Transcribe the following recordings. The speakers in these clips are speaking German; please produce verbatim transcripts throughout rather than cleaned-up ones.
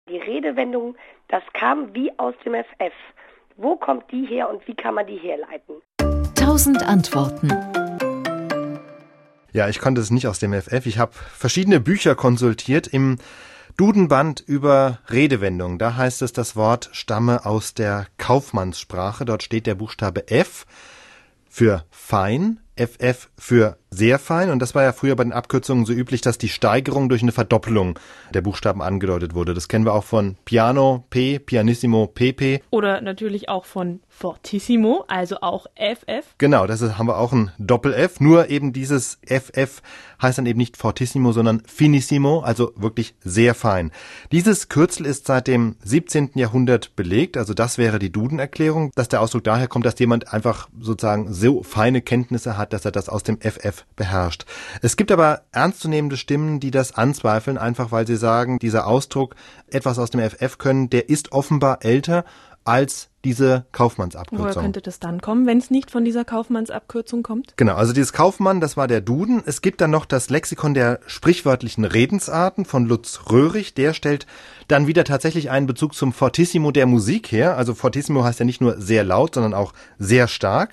Die Redewendung, das kam wie aus dem F F. Wo kommt die her und wie kann man die herleiten? Tausend Antworten. Ja, ich konnte es nicht aus dem F F. Ich habe verschiedene Bücher konsultiert im Dudenband über Redewendungen. Da heißt es, das Wort stamme aus der Kaufmannssprache. Dort steht der Buchstabe F für fein, F F für sehr fein. Und das war ja früher bei den Abkürzungen so üblich, dass die Steigerung durch eine Verdoppelung der Buchstaben angedeutet wurde. Das kennen wir auch von Piano, P, Pianissimo, P P. Oder natürlich auch von Fortissimo, also auch F F. Genau, das ist, haben wir auch ein Doppel-F. Nur eben dieses F F heißt dann eben nicht Fortissimo, sondern Finissimo, also wirklich sehr fein. Dieses Kürzel ist seit dem siebzehnten Jahrhundert belegt. Also das wäre die Duden-Erklärung, dass der Ausdruck daher kommt, dass jemand einfach sozusagen so feine Kenntnisse hat, dass er das aus dem F F beherrscht. Es gibt aber ernstzunehmende Stimmen, die das anzweifeln, einfach weil sie sagen, dieser Ausdruck, etwas aus dem F F können, der ist offenbar älter als diese Kaufmannsabkürzung. Woher könnte das dann kommen, wenn es nicht von dieser Kaufmannsabkürzung kommt? Genau, also dieses Kaufmann, das war der Duden. Es gibt dann noch das Lexikon der sprichwörtlichen Redensarten von Lutz Röhrig. Der stellt dann wieder tatsächlich einen Bezug zum Fortissimo der Musik her. Also Fortissimo heißt ja nicht nur sehr laut, sondern auch sehr stark.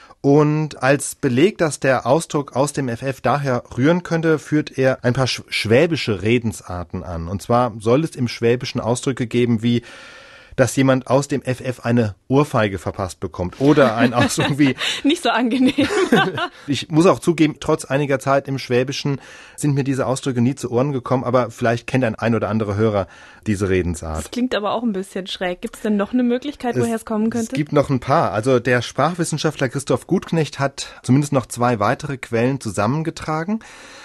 Und als Beleg, dass der Ausdruck aus dem F F daher rühren könnte, führt er ein paar schwäbische Redensarten an. Und zwar soll es im Schwäbischen Ausdrücke geben wie, dass jemand aus dem F F eine Ohrfeige verpasst bekommt. Oder ein Ausdruck wie... Nicht so angenehm. Ich muss auch zugeben, trotz einiger Zeit im Schwäbischen sind mir diese Ausdrücke nie zu Ohren gekommen, aber vielleicht kennt ein ein oder andere Hörer diese Redensart. Das klingt aber auch ein bisschen schräg. Gibt es denn noch eine Möglichkeit, woher es kommen könnte? Es gibt noch ein paar. Also der Sprachwissenschaftler Christoph Gutknecht hat zumindest noch zwei weitere Quellen zusammengetragen.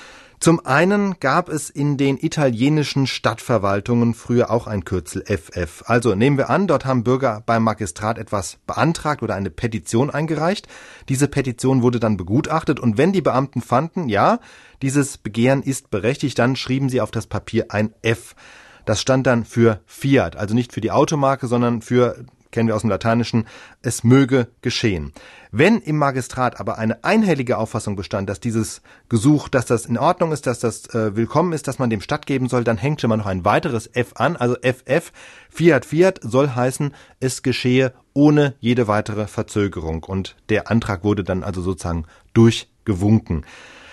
Zum einen gab es in den italienischen Stadtverwaltungen früher auch ein Kürzel F F. Also nehmen wir an, dort haben Bürger beim Magistrat etwas beantragt oder eine Petition eingereicht. Diese Petition wurde dann begutachtet und wenn die Beamten fanden, ja, dieses Begehren ist berechtigt, dann schrieben sie auf das Papier ein F. Das stand dann für Fiat, also nicht für die Automarke, sondern für, kennen wir aus dem Lateinischen, es möge geschehen. Wenn im Magistrat aber eine einhellige Auffassung bestand, dass dieses Gesuch, dass das in Ordnung ist, dass das äh, willkommen ist, dass man dem stattgeben soll, dann hängte man noch ein weiteres F an, also F F, Fiat Fiat, soll heißen, es geschehe ohne jede weitere Verzögerung. Und der Antrag wurde dann also sozusagen durchgewunken.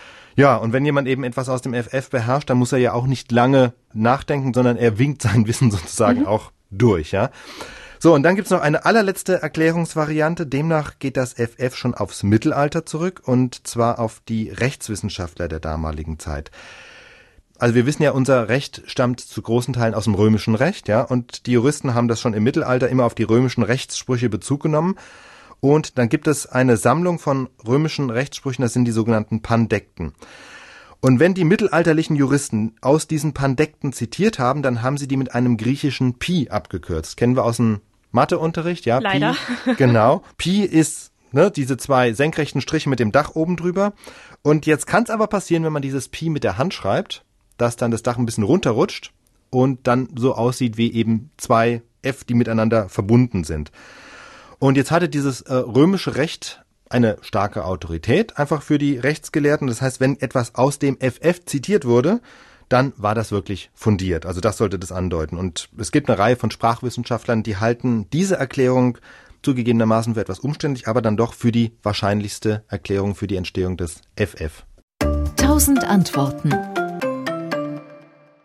Ja, und wenn jemand eben etwas aus dem F F beherrscht, dann muss er ja auch nicht lange nachdenken, sondern er winkt sein Wissen sozusagen mhm. auch durch, ja. So, und dann gibt's noch eine allerletzte Erklärungsvariante. Demnach geht das F F schon aufs Mittelalter zurück und zwar auf die Rechtswissenschaftler der damaligen Zeit. Also wir wissen ja, unser Recht stammt zu großen Teilen aus dem römischen Recht, ja, und die Juristen haben das schon im Mittelalter immer auf die römischen Rechtssprüche Bezug genommen. Und dann gibt es eine Sammlung von römischen Rechtssprüchen, das sind die sogenannten Pandekten. Und wenn die mittelalterlichen Juristen aus diesen Pandekten zitiert haben, dann haben sie die mit einem griechischen Pi abgekürzt. Kennen wir aus dem Matheunterricht, ja? Leider. Pi, genau. Pi ist ne, diese zwei senkrechten Striche mit dem Dach oben drüber. Und jetzt kann es aber passieren, wenn man dieses Pi mit der Hand schreibt, dass dann das Dach ein bisschen runterrutscht und dann so aussieht wie eben zwei F, die miteinander verbunden sind. Und jetzt hatte dieses äh, römische Recht eine starke Autorität einfach für die Rechtsgelehrten. Das heißt, wenn etwas aus dem F F zitiert wurde, dann war das wirklich fundiert. Also das sollte das andeuten. Und es gibt eine Reihe von Sprachwissenschaftlern, die halten diese Erklärung zugegebenermaßen für etwas umständlich, aber dann doch für die wahrscheinlichste Erklärung für die Entstehung des F F. Tausend Antworten.